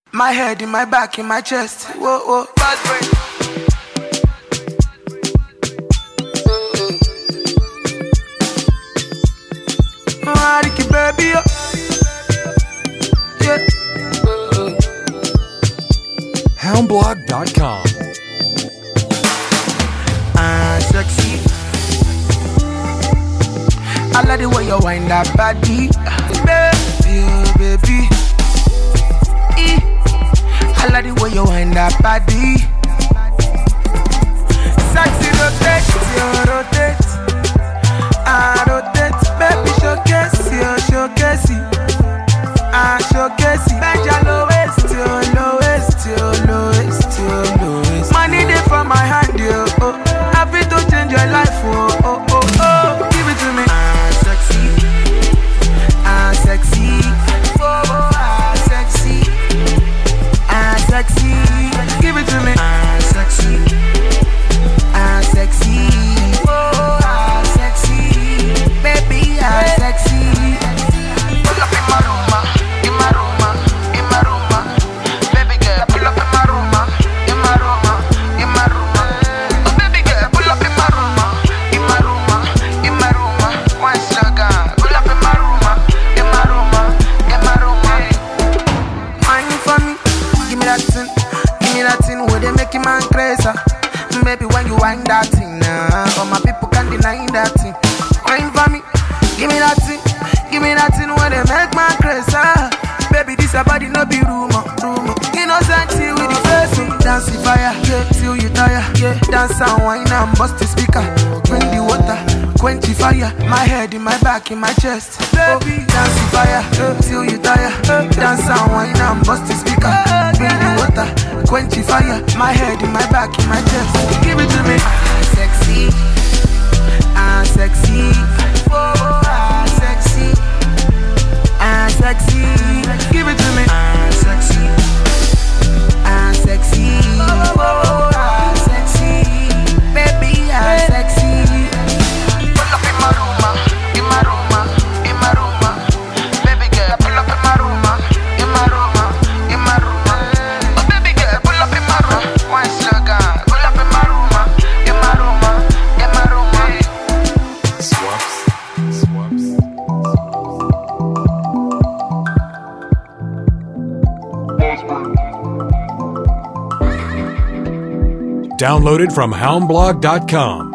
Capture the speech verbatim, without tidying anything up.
My head in my back, in my chest. Whoa, whoa, bad brain. Oh, Ricky, baby, oh. Yeah. hound blog dot com. Ah, sexy. I like the way you wind that body, baby, oh, baby. I like the way you wind that body. Sexy rotate, you rotate. I rotate, baby showcase, you showcase. I showcase. Bend your lowest, your lowest, your lowest, your lowest. Money there for my hand, yo. Oh, happy to change your life, oh, oh, oh, oh. Give it to me. Ah, sexy, ah, sexy. Oh, oh, ah, sexy. Ah, sexy, give it to me. Ah, sexy, ah, sexy. Oh, ah, sexy, baby, ah, sexy. Pull up in my room, in my room, in my room, baby girl. Pull up in my room, in my room, in my room. Oh, baby girl, pull up in my room, in my room, in my room. One sugar, pull up in my room, in my room, in my room. Mind for me. Give me that thing, give me that thing where they make you man crazy. Baby, when you wind that thing, nah, all my people can't deny that thing. Wine for me, give me that thing, give me that thing where they make man crazy. Baby, this a body no be rumor, rumor. Innocent with the face, so dance the fire, yeah, till you tire, yeah. Dance and wine and bust the speaker, bring the water, quench the fire. My head in my back, in my chest, baby, dance the fire, yeah, till you tire. Dance and wine and bust the speaker. Bring the water, quench the fire. My head in my back, in my chest. Give it to me. Ah, sexy. Ah, sexy. Oh, ah, sexy. Ah, sexy. Give it to me. Ah, sexy. Ah, sexy. Oh, ah, sexy. Baby, ah, sexy. Pull up in my room, in my room, in my room. Baby girl, pull up in my room, in my room, in my room. Oh, baby girl, pull up in my room. One sugar, pull up in my room, in my room, in my room. Swaps, swaps. Downloaded from hound blog dot com.